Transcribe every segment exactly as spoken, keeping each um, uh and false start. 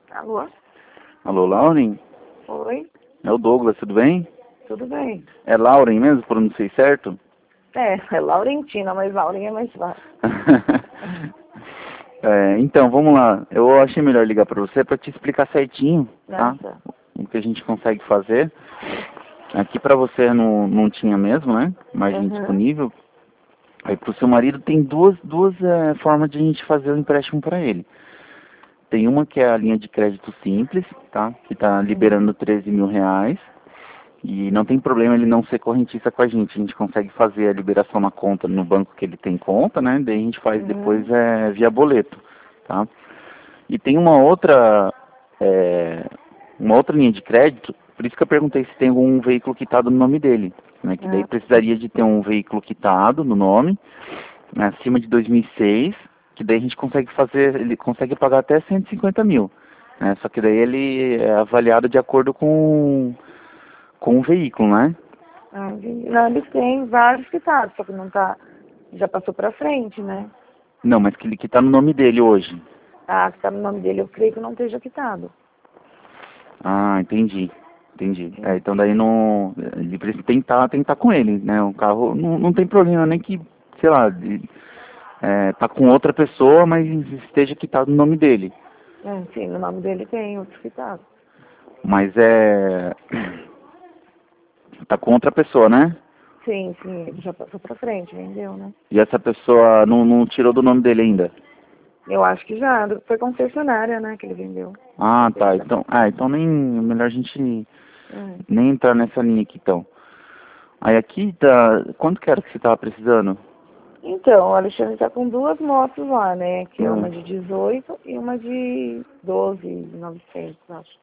Alô? Alô, Lauren? Oi? É o Douglas, tudo bem? Tudo bem? É Lauren mesmo, pronunciei certo? É, é Laurentina, mas Lauren é mais fácil. É, então, vamos lá. Eu achei melhor ligar para você para te explicar certinho, tá? Nossa. O que a gente consegue fazer. Aqui para você não, não tinha mesmo, né? Margem Uhum. disponível. Aí para o seu marido tem duas, duas é, formas de a gente fazer o empréstimo para ele. Tem uma que é a linha de crédito simples, tá? Que está liberando treze mil reais. E não tem problema ele não ser correntista com a gente. A gente consegue fazer a liberação na conta no banco que ele tem conta, né? Daí a gente faz Uhum. depois é, via boleto, tá? E tem uma outra, é, uma outra linha de crédito, por isso que eu perguntei se tem algum veículo quitado no nome dele, né? Que daí Ah. precisaria de ter um veículo quitado no nome, né, acima de dois mil e seis, que daí a gente consegue fazer, ele consegue pagar até cento e cinquenta mil, né? Só que daí ele é avaliado de acordo com com o veículo, né? Ah, entendi. Não, eles têm vários quitados, só que não tá. Já passou pra frente, né? Não, mas que ele que tá no nome dele hoje. Ah, que tá no nome dele, eu creio que não esteja quitado. Ah, entendi. Entendi. É, Sim. então daí não. Ele precisa tentar, tentar com ele, né? O carro não, não tem problema, nem que, sei lá, de, é, tá com outra pessoa, mas esteja quitado no nome dele. É, sim, no nome dele tem outros quitados. Mas é. Tá com outra pessoa, né? Sim, sim, ele já passou pra frente, vendeu, né? E essa pessoa não, não tirou do nome dele ainda. Eu acho que já, foi concessionária, né, que ele vendeu. Ah, tá. Então, ah, então nem. Melhor a gente É. nem entrar nessa linha aqui então. Aí aqui tá. Quanto que era que você tava precisando? Então, o Alexandre tá com duas motos lá, né? Que é uma Hum. de dezoito e uma de doze mil e novecentos, acho.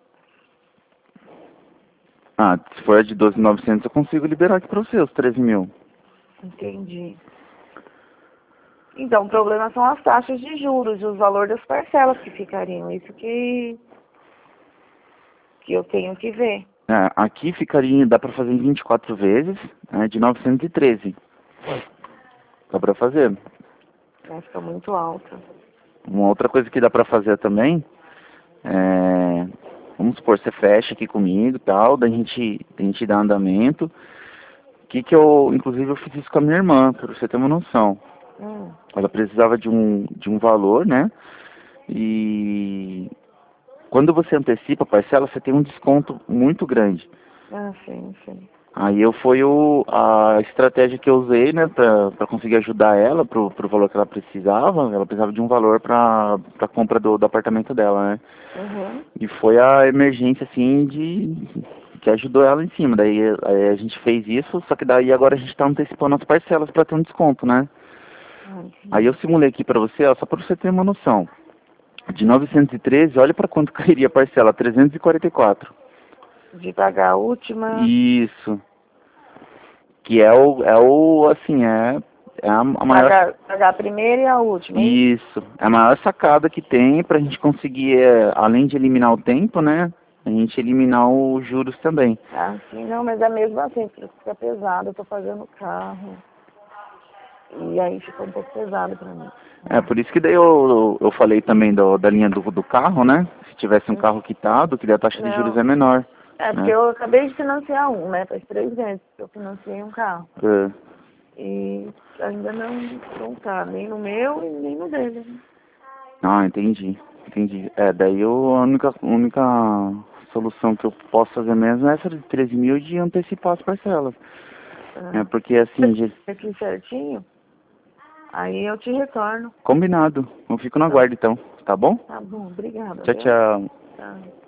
Ah, se for a de doze mil e novecentos eu consigo liberar aqui pra você, os treze mil. Entendi. Então, o problema são as taxas de juros e os valores das parcelas que ficariam. Isso que, que eu tenho que ver. É, aqui ficaria, dá pra fazer em vinte e quatro vezes, é, de novecentos e treze. Dá pra fazer. Vai ficar muito alta. Uma outra coisa que dá pra fazer também, é, vamos supor, você fecha aqui comigo e tal, daí a gente, a gente dá andamento. Que que eu, inclusive eu fiz isso com a minha irmã, pra você ter uma noção. Hum. Ela precisava de um, de um valor, né? E quando você antecipa a parcela, você tem um desconto muito grande. Ah, sim, sim. Aí eu foi o, a estratégia que eu usei, né, pra, pra conseguir ajudar ela pro, pro valor que ela precisava. Ela precisava de um valor pra, pra compra do, do apartamento dela, né? Uhum. E foi a emergência, assim, de que ajudou ela em cima. Daí aí a gente fez isso, só que daí agora a gente tá antecipando as parcelas pra ter um desconto, né? Ah, Aí eu entendi. simulei aqui pra você, ó, só pra você ter uma noção. De novecentos e treze, olha pra quanto cairia a parcela, trezentos e quarenta e quatro. De pagar a última, Isso. Que é o, é o, assim, é, é a, a maior, pagar, pagar a primeira e a última, hein? isso, é a maior sacada que tem pra gente conseguir, é, além de eliminar o tempo, né, a gente eliminar os juros também. Ah, sim, não, mas é mesmo assim, fica pesado, eu tô pagando o carro. E aí fica um pouco pesado pra mim. É, por isso que daí eu, eu falei também do, da linha do, do carro, né, se tivesse um carro quitado, que daí a taxa de juros Não, é menor, é porque né. eu acabei de financiar um, né? Faz três meses que eu financiei um carro. É. E ainda não, não tá, nem no meu e nem no dele, né? Ah, entendi, entendi. É, daí eu, a única, a única solução que eu posso fazer mesmo é essa de treze mil de antecipar as parcelas. É, Ah, porque assim, já- aqui certinho, aí eu te retorno. combinado. Eu fico na Então, guarda então, tá bom? tá bom, obrigada, Tchau, viu? tchau. Tá.